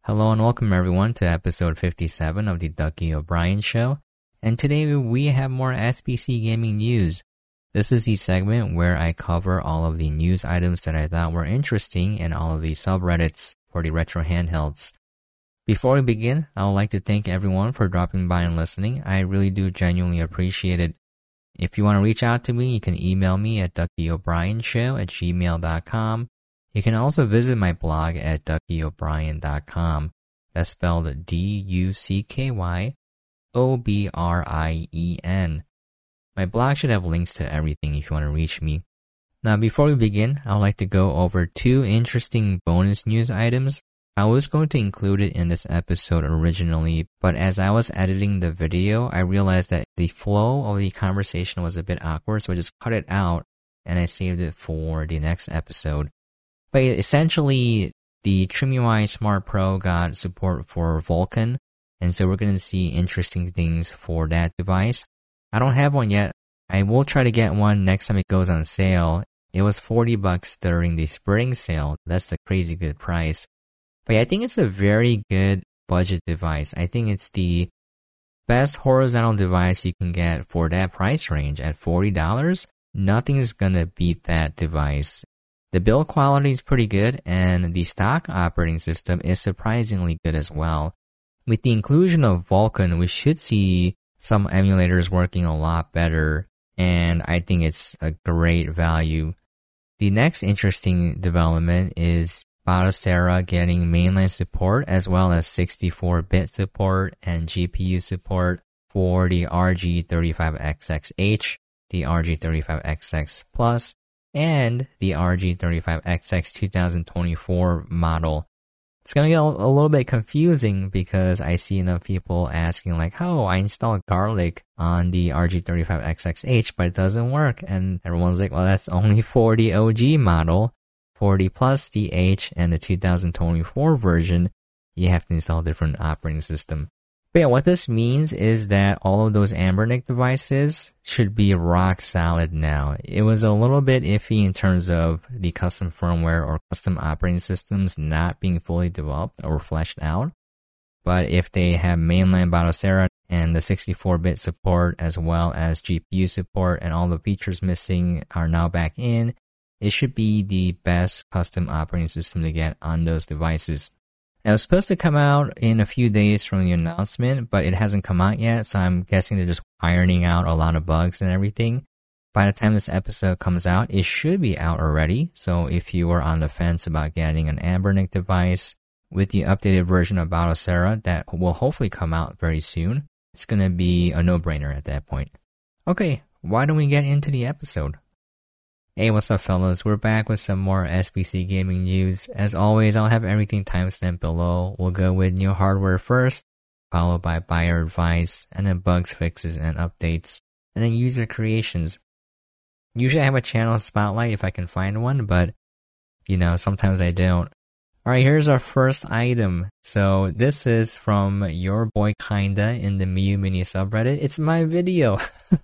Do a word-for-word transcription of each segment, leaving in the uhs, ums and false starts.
Hello and welcome everyone to episode fifty-seven of the Ducky O'Brien Show. And today we have more S P C gaming news. This is the segment where I cover all of the news items that I thought were interesting in all of the subreddits for the retro handhelds. Before we begin, I would like to thank everyone for dropping by and listening. I really do genuinely appreciate it. If you want to reach out to me, you can email me at ducky o'brien show at gmail dot com. You can also visit my blog at ducky o'brien dot com. That's spelled D U C K Y O B R I E N. My blog should have links to everything if you want to reach me. Now, before we begin, I would like to go over two interesting bonus news items. I was going to include it in this episode originally, but as I was editing the video, I realized that the flow of the conversation was a bit awkward, so I just cut it out and I saved it for the next episode. But essentially, the TrimUI Smart Pro got support for Vulkan, and so we're going to see interesting things for that device. I don't have one yet. I will try to get one next time it goes on sale. It was forty bucks during the spring sale. That's a crazy good price. But yeah, I think it's a very good budget device. I think it's the best horizontal device you can get for that price range at forty dollars. Nothing is going to beat that device. The build quality is pretty good, and the stock operating system is surprisingly good as well. With the inclusion of Vulkan, we should see some emulators working a lot better, and I think it's a great value. The next interesting development is Batocera getting mainline support as well as sixty-four bit support and G P U support for the R G thirty-five X X H, the R G thirty-five X X Plus, and the R G thirty-five X X twenty twenty-four model. It's going to get a, a little bit confusing because I see enough people asking like, oh, I installed Garlic on the R G thirty-five X X H, but it doesn't work. And everyone's like, well, that's only for the O G model. For the Plus, the H, and the twenty twenty-four version, you have to install a different operating system. But yeah, what this means is that all of those Anbernic devices should be rock solid now. It was a little bit iffy in terms of the custom firmware or custom operating systems not being fully developed or fleshed out. But if they have mainline Batocera and the sixty-four bit support as well as G P U support and all the features missing are now back in, it should be the best custom operating system to get on those devices. Now, it was supposed to come out in a few days from the announcement, but it hasn't come out yet, so I'm guessing they're just ironing out a lot of bugs and everything. By the time this episode comes out, it should be out already, so if you were on the fence about getting an Anbernic device with the updated version of Batocera that will hopefully come out very soon, it's going to be a no-brainer at that point. Okay, why don't we get into the episode? Hey, what's up fellas? We're back with some more S P C gaming news. As always, I'll have everything timestamped below. We'll go with new hardware first, followed by buyer advice, and then bugs, fixes, and updates, and then user creations. Usually I have a channel spotlight if I can find one, but, you know, sometimes I don't. Alright, here's our first item. So this is from your boy Kinda in the Miyu Mini subreddit. It's my video!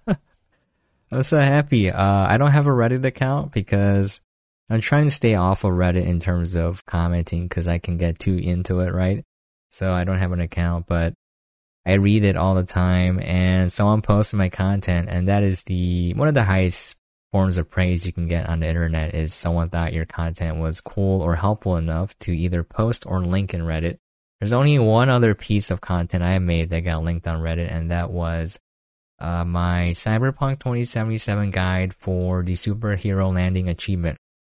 I'm so happy. Uh, I don't have a Reddit account because I'm trying to stay off of Reddit in terms of commenting because I can get too into it, right? So I don't have an account, but I read it all the time, and someone posted my content, and that is the one of the highest forms of praise you can get on the internet is someone thought your content was cool or helpful enough to either post or link in Reddit. There's only one other piece of content I made that got linked on Reddit, and that was Uh, my Cyberpunk twenty seventy-seven guide for the superhero landing achievement.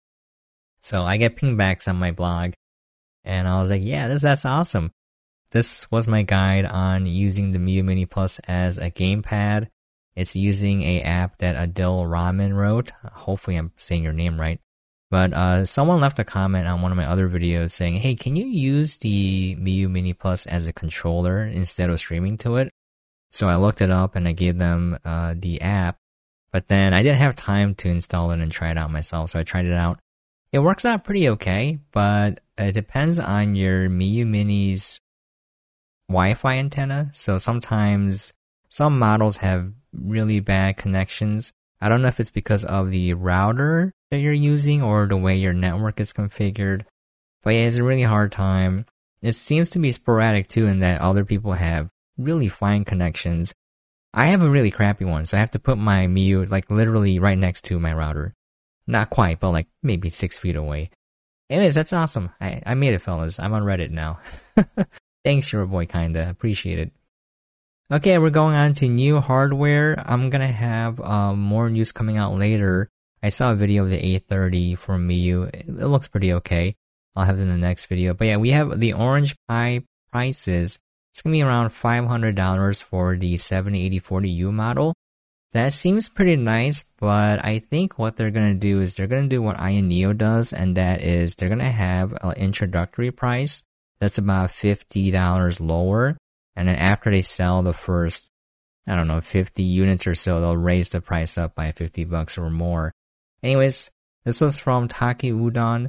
So I get pingbacks on my blog, and I was like, yeah, this that's awesome. This was my guide on using the Miyu Mini Plus as a gamepad. It's using a app that Adil Rahman wrote. Hopefully I'm saying your name right. But uh, someone left a comment on one of my other videos saying, hey, can you use the Miyu Mini Plus as a controller instead of streaming to it? So I looked it up and I gave them uh, the app, but then I didn't have time to install it and try it out myself, so I tried it out. It works out pretty okay, but it depends on your Miyu Mini's Wi-Fi antenna. So sometimes some models have really bad connections. I don't know if it's because of the router that you're using or the way your network is configured, but yeah, it's a really hard time. it seems to be sporadic too in that other people have really fine connections. I have a really crappy one, so I have to put my Miyoo like literally right next to my router. Not quite, but like maybe six feet away. Anyways, that's awesome. I, I made it, fellas. I'm on Reddit now. Thanks, your boy, kinda. Appreciate it. Okay, we're going on to new hardware. I'm gonna have um, more news coming out later. I saw a video of the eight thirty from Miyoo. It, it looks pretty okay. I'll have it in the next video. But yeah, we have the Orange Pi prices. It's gonna be around five hundred dollars for the seventy eighty forty U model. That seems pretty nice, but I think what they're gonna do is they're gonna do what Aya Neo does, and that is they're gonna have an introductory price that's about fifty dollars lower, and then after they sell the first, I don't know, fifty units or so, they'll raise the price up by fifty bucks or more. Anyways, this was from Take Udon,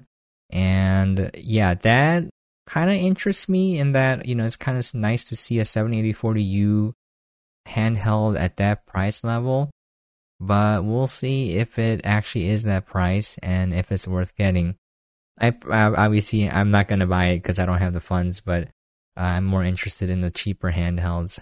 and yeah, that kind of interests me in that, you know, it's kind of nice to see a seventy eighty forty U handheld at that price level, but we'll see if it actually is that price and if it's worth getting. I, I obviously I'm not gonna buy it because I don't have the funds, but uh, I'm more interested in the cheaper handhelds.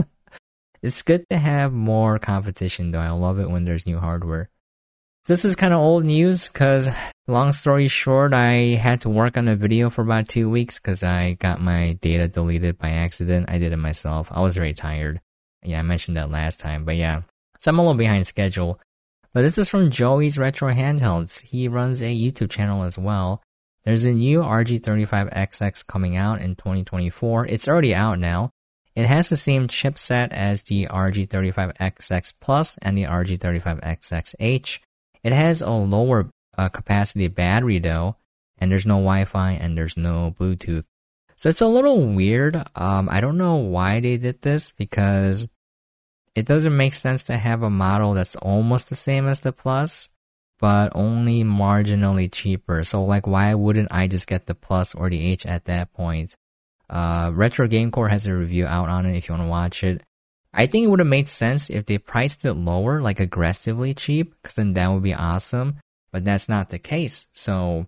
It's good to have more competition though. I love it when there's new hardware. This is kind of old news because, long story short, I had to work on a video for about two weeks because I got my data deleted by accident. I did it myself. I was very tired. Yeah, I mentioned that last time, but yeah. So I'm a little behind schedule. But this is from Joey's Retro Handhelds. He runs a YouTube channel as well. There's a new R G thirty-five X X coming out in twenty twenty-four. It's already out now. It has the same chipset as the R G thirty-five X X Plus and the R G thirty-five X X H. It has a lower uh, capacity battery though, and there's no Wi-Fi and there's no Bluetooth. So it's a little weird. Um, I don't know why they did this because it doesn't make sense to have a model that's almost the same as the Plus, but only marginally cheaper. So like, why wouldn't I just get the Plus or the H at that point? Uh, Retro Gamecore has a review out on it if you want to watch it. I think it would have made sense if they priced it lower, like aggressively cheap, because then that would be awesome. But that's not the case. So,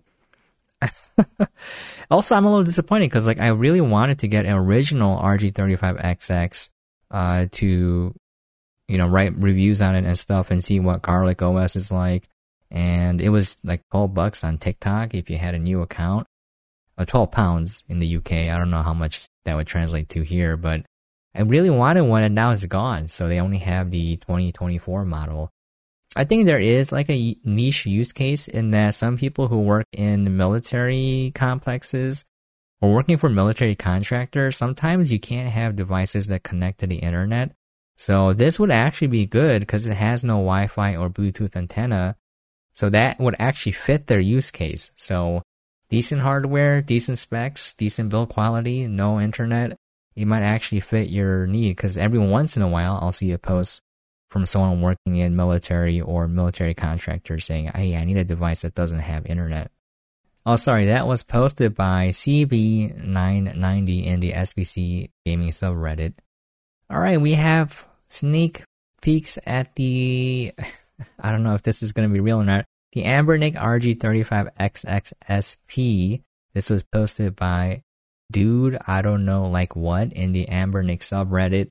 also I'm a little disappointed because like I really wanted to get an original R G thirty-five X X uh, to, you know, write reviews on it and stuff and see what Garlic O S is like. And it was like twelve bucks on TikTok if you had a new account. Uh, twelve pounds in the U K. I don't know how much that would translate to here, but I really wanted one and now it's gone. So they only have the twenty twenty-four model. I think there is like a niche use case in that some people who work in military complexes or working for military contractors, sometimes you can't have devices that connect to the internet. So this would actually be good because it has no Wi-Fi or Bluetooth antenna. So that would actually fit their use case. So decent hardware, decent specs, decent build quality, no internet. It might actually fit your need because every once in a while I'll see a post from someone working in military or military contractors saying, hey, I need a device that doesn't have internet. Oh, sorry, that was posted by C B nine ninety in the S B C gaming subreddit. Alright, we have sneak peeks at the, I don't know if this is going to be real or not, the Anbernic R G thirty-five X X S P. This was posted by Dude, I don't know like what in the Anbernic subreddit.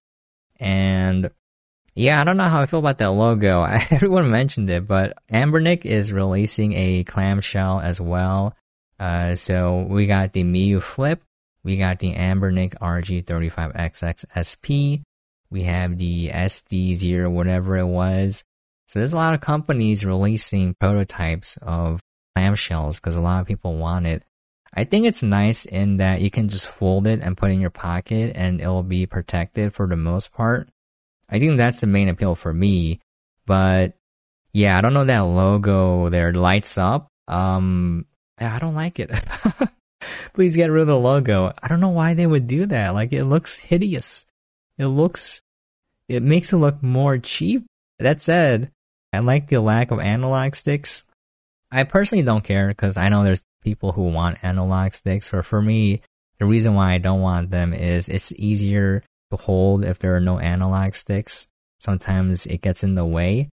And yeah, I don't know how I feel about that logo. Everyone mentioned it, but Anbernic is releasing a clamshell as well. Uh, so we got the Miyoo Flip, we got the Anbernic R G thirty-five X X S P, we have the S D zero, whatever it was. So there's a lot of companies releasing prototypes of clamshells because a lot of people want it. I think it's nice in that you can just fold it and put it in your pocket and it'll be protected for the most part. I think that's the main appeal for me. But yeah, I don't know, that logo there lights up. Um, I don't like it. Please get rid of the logo. I don't know why they would do that. Like, it looks hideous. It looks, it makes it look more cheap. That said, I like the lack of analog sticks. I personally don't care because I know there's people who want analog sticks. For for me, the reason why I don't want them is it's easier to hold if there are no analog sticks. Sometimes it gets in the way,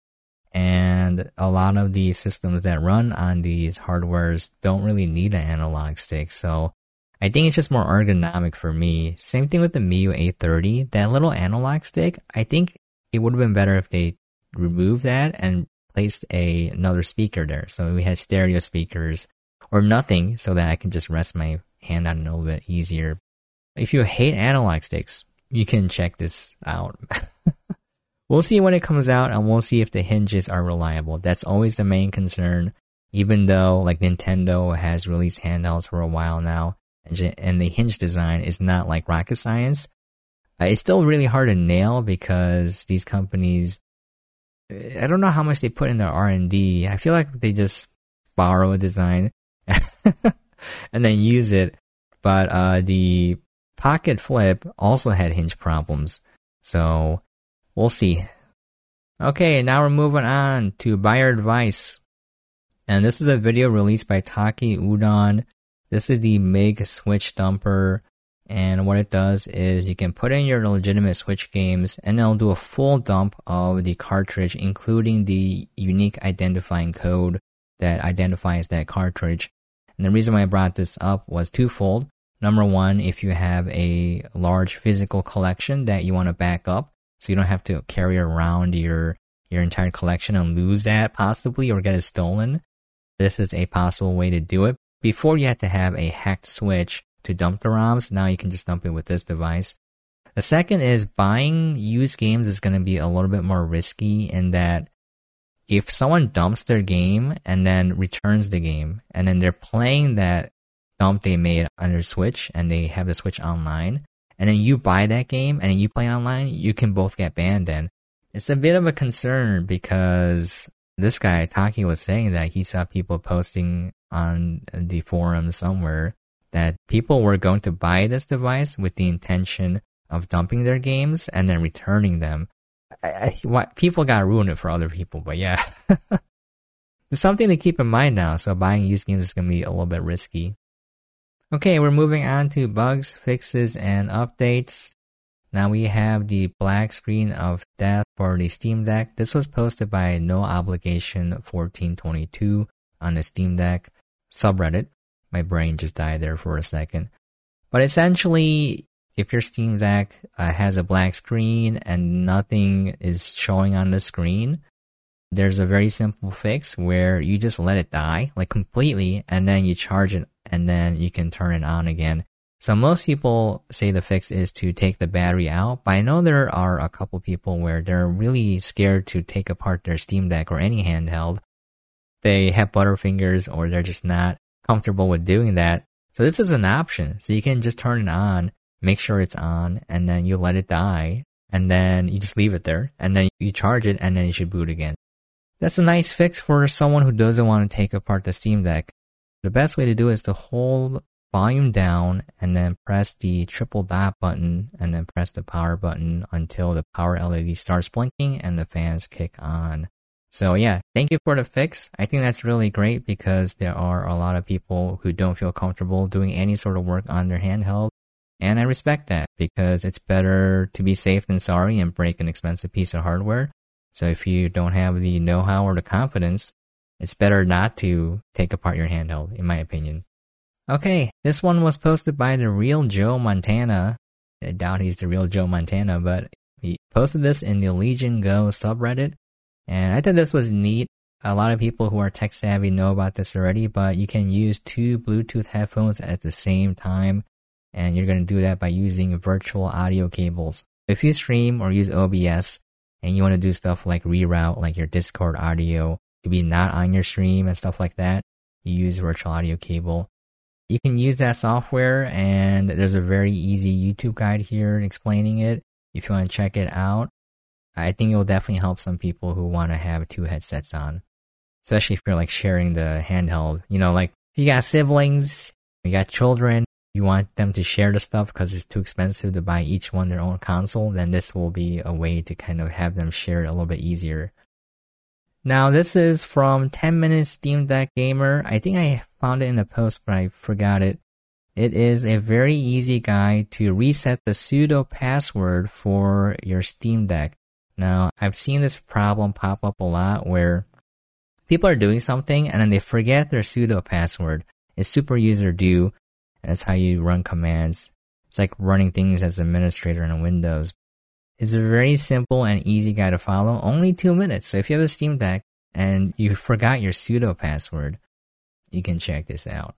and a lot of the systems that run on these hardwares don't really need an analog stick. So I think it's just more ergonomic for me. Same thing with the M I U A thirty. That little analog stick, I think it would have been better if they removed that and placed a, another speaker there. So we had stereo speakers or nothing so that I can just rest my hand on it a little bit easier. If you hate analog sticks, you can check this out. We'll see when it comes out, and we'll see if the hinges are reliable. That's always the main concern, even though like Nintendo has released handhelds for a while now, and, and the hinge design is not like rocket science. Uh, it's still really hard to nail because these companies, I don't know how much they put in their R and D. I feel like they just borrow a design and then use it. But uh, the Pocket Flip also had hinge problems. So we'll see. Okay, now we're moving on to buyer advice. And this is a video released by Taki Udon. This is the M I G Switch Dumper. And what it does is you can put in your legitimate Switch games and it'll do a full dump of the cartridge, including the unique identifying code that identifies that cartridge. And the reason why I brought this up was twofold. Number one, if you have a large physical collection that you want to back up, so you don't have to carry around your, your entire collection and lose that possibly or get it stolen, this is a possible way to do it. Before you had to have a hacked Switch to dump the ROMs, now you can just dump it with this device. The second is buying used games is going to be a little bit more risky in that if someone dumps their game and then returns the game, and then they're playing that dump they made on their Switch and they have the Switch online, and then you buy that game and then you play online, you can both get banned then. It's a bit of a concern because this guy, Taki, was saying that he saw people posting on the forum somewhere that people were going to buy this device with the intention of dumping their games and then returning them. I, I, what, people got to ruin it for other people, but yeah. It's something to keep in mind now, so buying used games is going to be a little bit risky. Okay, we're moving on to bugs, fixes, and updates. Now we have the black screen of death for the Steam Deck. This was posted by No Obligation fourteen twenty-two on the Steam Deck subreddit. My brain just died there for a second. But essentially, if your Steam Deck uh, has a black screen and nothing is showing on the screen, there's a very simple fix where you just let it die, like completely, and then you charge it, and then you can turn it on again. So most people say the fix is to take the battery out, but I know there are a couple people where they're really scared to take apart their Steam Deck or any handheld. They have butterfingers or they're just not comfortable with doing that. So this is an option. So you can just turn it on, make sure it's on, and then you let it die, and then you just leave it there, and then you charge it, and then you should boot again. That's a nice fix for someone who doesn't want to take apart the Steam Deck. The best way to do it is to hold volume down and then press the triple dot button and then press the power button until the power L E D starts blinking and the fans kick on. So yeah, thank you for the fix. I think that's really great because there are a lot of people who don't feel comfortable doing any sort of work on their handheld. And I respect that because it's better to be safe than sorry and break an expensive piece of hardware. So if you don't have the know-how or the confidence, it's better not to take apart your handheld, in my opinion. Okay, this one was posted by the real Joe Montana. I doubt he's the real Joe Montana, but he posted this in the Legion Go subreddit. And I thought this was neat. A lot of people who are tech savvy know about this already, but you can use two Bluetooth headphones at the same time. And you're going to do that by using virtual audio cables. If you stream or use O B S and you want to do stuff like reroute, like your Discord audio to be not on your stream and stuff like that, you use virtual audio cable. You can use that software, and there's a very easy YouTube guide here explaining it. If you want to check it out, I think it will definitely help some people who want to have two headsets on, especially if you're like sharing the handheld. You know, like you got siblings, you got children, you want them to share the stuff because it's too expensive to buy each one their own console, then this will be a way to kind of have them share it a little bit easier. Now, this is from ten minute Steam Deck Gamer. I think I found it in a post, but I forgot it. It is a very easy guide to reset the sudo password for your Steam Deck. Now, I've seen this problem pop up a lot where people are doing something and then they forget their sudo password. It's super user do. That's how you run commands. It's like running things as administrator in Windows. It's a very simple and easy guide to follow, only two minutes. So if you have a Steam Deck and you forgot your sudo password, you can check this out.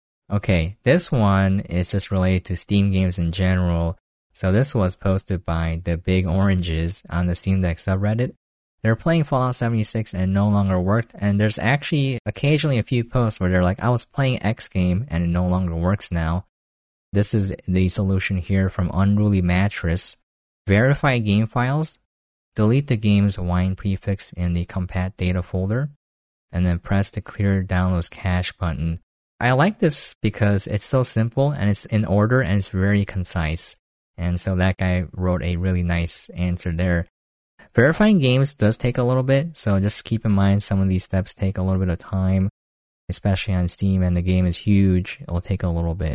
Okay, this one is just related to Steam games in general. So this was posted by the Big Oranges on the Steam Deck subreddit. They're playing Fallout seventy-six and no longer worked, and there's actually occasionally a few posts where they're like, I was playing X game and it no longer works now. This is the solution here from Unruly Mattress. Verify game files, delete the game's wine prefix in the compat data folder, and then press the clear downloads cache button. I like this because it's so simple and it's in order and it's very concise. And so that guy wrote a really nice answer there. Verifying games does take a little bit, so just keep in mind some of these steps take a little bit of time, especially on Steam, and the game is huge. It'll take a little bit.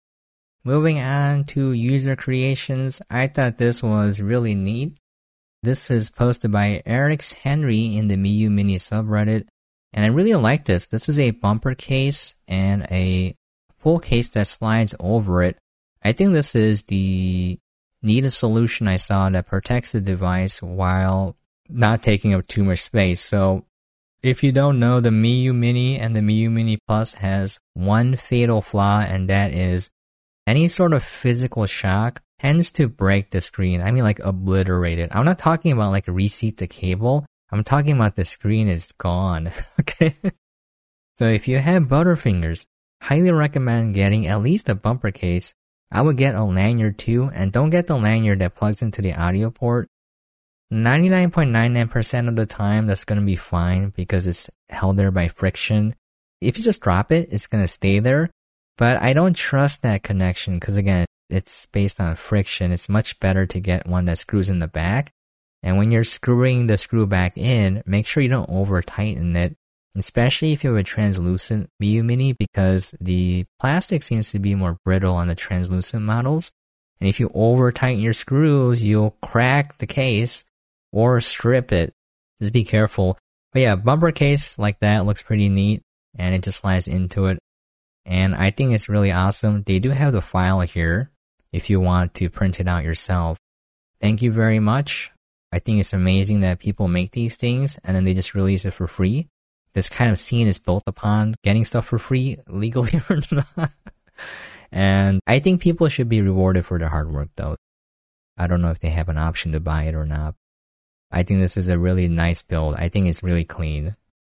Moving on to user creations, I thought this was really neat. This is posted by Eric's Henry in the Miyoo Mini subreddit, and I really like this. This is a bumper case and a full case that slides over it. I think this is the neatest solution I saw that protects the device while not taking up too much space. So if you don't know, the Miyoo Mini and the Miyoo Mini Plus has one fatal flaw, and that is any sort of physical shock tends to break the screen. I mean, like, obliterate it. I'm not talking about like reseat the cable. I'm talking about the screen is gone. Okay. So if you have Butterfingers, highly recommend getting at least a bumper case. I would get a lanyard too, and don't get the lanyard that plugs into the audio port. ninety-nine point nine nine percent of the time, that's going to be fine because it's held there by friction. If you just drop it, it's going to stay there. But I don't trust that connection because, again, it's based on friction. It's much better to get one that screws in the back. And when you're screwing the screw back in, make sure you don't over-tighten it, especially if you have a translucent Miyoo Mini, because the plastic seems to be more brittle on the translucent models. And if you over-tighten your screws, you'll crack the case or strip it. Just be careful. But yeah, bumper case like that looks pretty neat, and it just slides into it. And I think it's really awesome. They do have the file here if you want to print it out yourself. Thank you very much. I think it's amazing that people make these things and then they just release it for free. This kind of scene is built upon getting stuff for free, legally or not. And I think people should be rewarded for their hard work, though. I don't know if they have an option to buy it or not. I think this is a really nice build. I think it's really clean.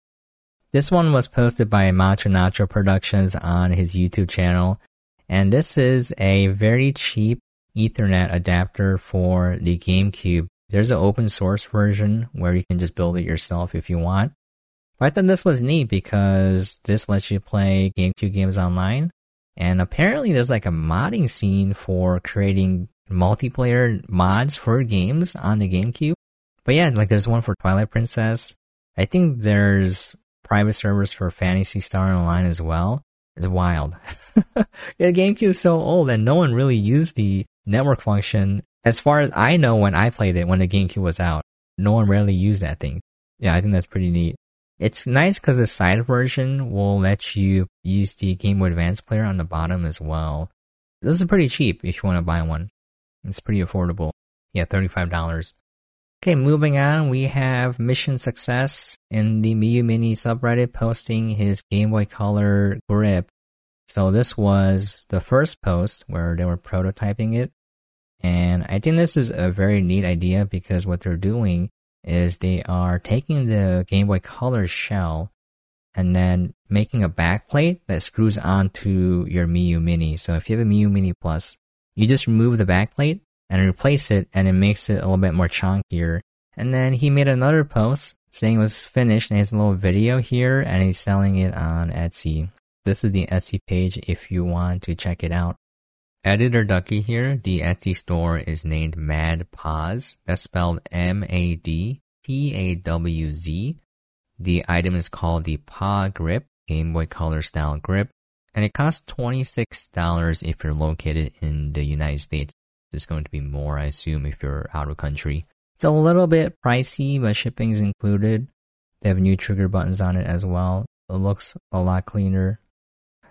This one was posted by Macho Nacho Productions on his YouTube channel. And this is a very cheap Ethernet adapter for the GameCube. There's an open source version where you can just build it yourself if you want. But I thought this was neat because this lets you play GameCube games online. And apparently there's like a modding scene for creating multiplayer mods for games on the GameCube. But yeah, like there's one for Twilight Princess. I think there's private servers for Phantasy Star Online as well. It's wild. Yeah, the GameCube's so old and no one really used the network function. As far as I know, when I played it, when the GameCube was out, no one really used that thing. Yeah, I think that's pretty neat. It's nice because the side version will let you use the Game Boy Advance player on the bottom as well. This is pretty cheap if you want to buy one. It's pretty affordable. Yeah, thirty-five dollars. Okay, moving on, we have Mission Success in the Miyoo Mini subreddit posting his Game Boy Color grip. So this was the first post where they were prototyping it. And I think this is a very neat idea because what they're doing is they are taking the Game Boy Color shell and then making a backplate that screws onto your Miyoo Mini. So if you have a Miyoo Mini Plus, you just remove the backplate and replace it, and it makes it a little bit more chunkier. And then he made another post saying it was finished, and he has a little video here, and he's selling it on Etsy. This is the Etsy page if you want to check it out. Editor Ducky here. The Etsy store is named Mad Pawz. That's spelled M A D P A W Z. The item is called the Paw Grip, Game Boy Color style grip, and it costs twenty-six dollars if you're located in the United States. It's going to be more, I assume, if you're out of country. It's a little bit pricey, but shipping is included. They have new trigger buttons on it as well. It looks a lot cleaner.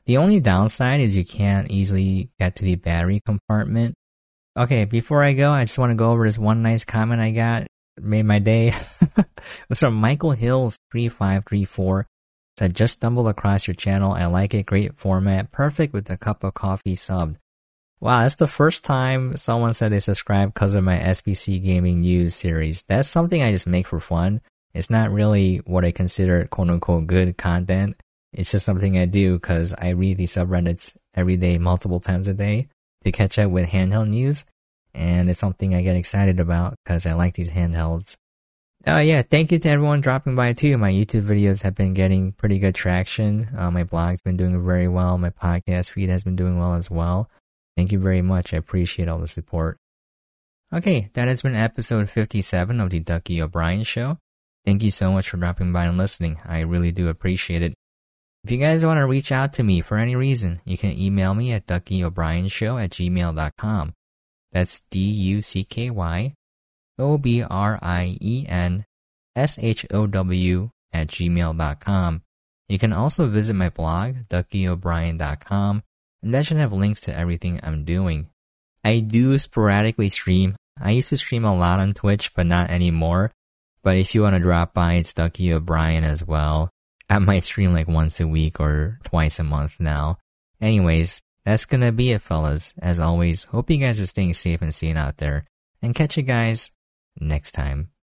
The only downside is you can't easily get to the battery compartment. Okay, before I go, I just want to go over this one nice comment I got. It made my day. It's from Michael Hills three five three four. Said, just stumbled across your channel. I like it. Great format. Perfect with a cup of coffee subbed. Wow, that's the first time someone said they subscribed because of my S B C Gaming News series. That's something I just make for fun. It's not really what I consider quote-unquote good content. It's just something I do because I read these subreddits every day, multiple times a day, to catch up with handheld news. And it's something I get excited about because I like these handhelds. Oh uh, yeah, thank you to everyone dropping by too. My YouTube videos have been getting pretty good traction. Uh, my blog's been doing very well. My podcast feed has been doing well as well. Thank you very much. I appreciate all the support. Okay, that has been episode fifty-seven of the Ducky O'Brien Show. Thank you so much for dropping by and listening. I really do appreciate it. If you guys want to reach out to me for any reason, you can email me at ducky o'brien show at gmail dot com. That's D U C K Y O B R I E N S H O W at gmail dot com. You can also visit my blog, ducky o'brien dot com, and that should have links to everything I'm doing. I do sporadically stream. I used to stream a lot on Twitch, but not anymore. But if you want to drop by, it's Ducky O'Brien as well. I might stream like once a week or twice a month now. Anyways, that's gonna be it, fellas. As always, hope you guys are staying safe and sane out there. And catch you guys next time.